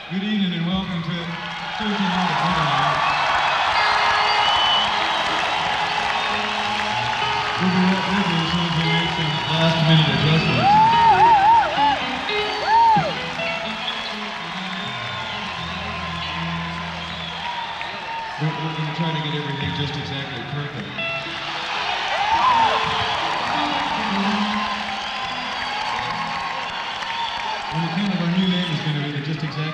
Good evening and welcome to 1300 Wonderland. We'll be right with you as soon as we make some last-minute adjustments. We're going to try to get everything just exactly perfect. And the count of our new name is going to be the just exactly